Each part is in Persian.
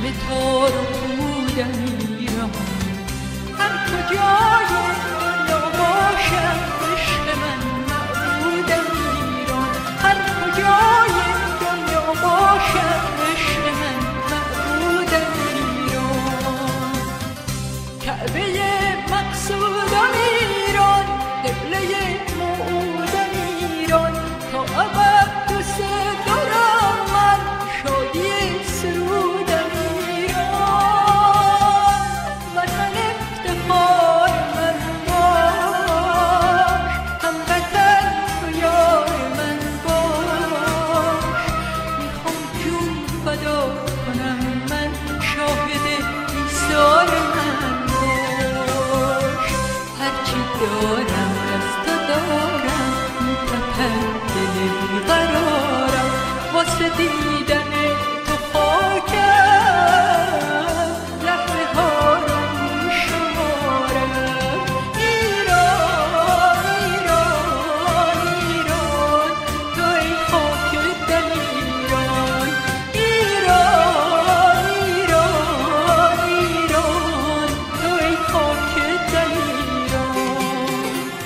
تو رو بودم ایران، هر کجای دنیا باشم عشق من معبودم ایران، هر کجای دنیا باشم عشق من معبودم ایران. کعبه مقصودم ایران، قبله موعودم ایران، تا ابد دوست دارم من شادی سرودم ایران. وطن افتخار من باش، هموطن تو یار من باش، میخوام جون فدا کنم من شاهد ایثار من باش. هرچی دارم از تو دارم، میتپد دل بیقرارم واسه دیدن تو خاکم، لحظه ها رو میشمارم. ایران ایران ایران، تو ای خاک دل ایران، ایران ایران ایران، تو ای خاک دل ایران.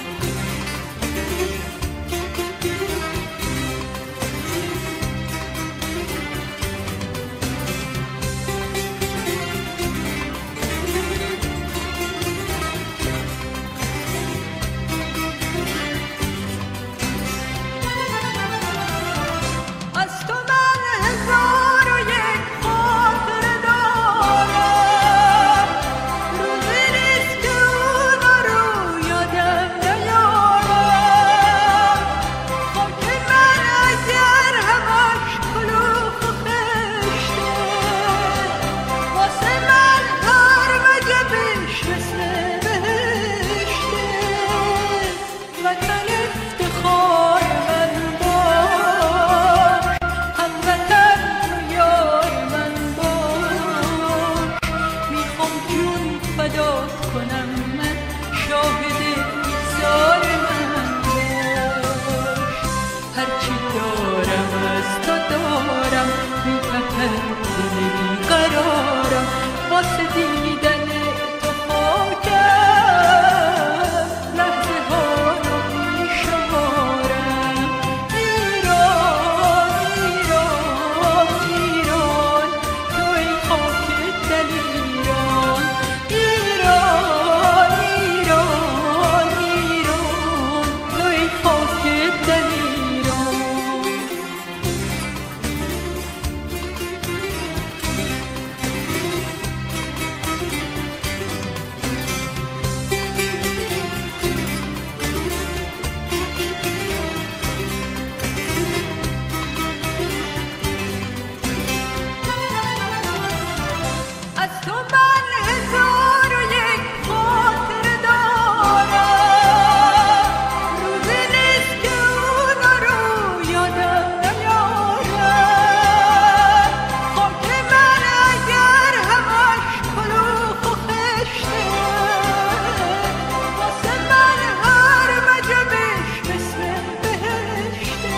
از تو من هزار و یک خاطره دارم، روزی نیست که اونا رو یادم نیارم. خاک من اگر همش کلوخ و خشته، واسه من هر وجبش مثل بهشته. وطن افتخار من باش، هموطن تو یار من باش، میخوام جون فدات کنم من شاهد ایثار من باش. هرچی دارم از تو دارم، میتپد دل بیقرارم واسه دیدن تو خاکم، لحظه ها رو میشمارم. ایران ایران ایران، تو ای خاک دل ایران، ایران ایران ایران، تو ای خاک دل ایران. از تو من هزار و یک خاطره دارم، روزی نیست که اونا رو یادم نیارم. خاک من اگر همش کلوخ و خشته، واسه من هر وجبش مثل بهشته.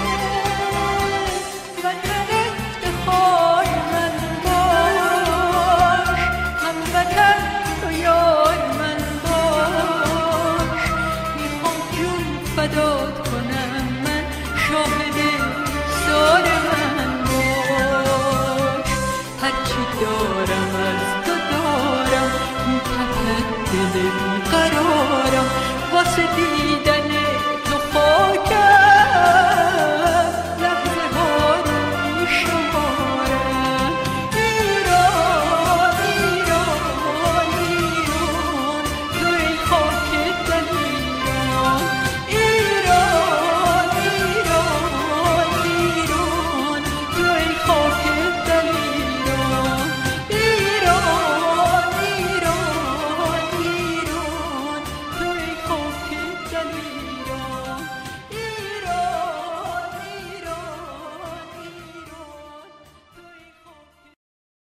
وطن افتخار من باش، هموطن تو یار من باش، میخوام جون فدات کنم من شاهد ایثار من باش. هرچی دارم از تو دارم، میتپد دل بیقرارم واسه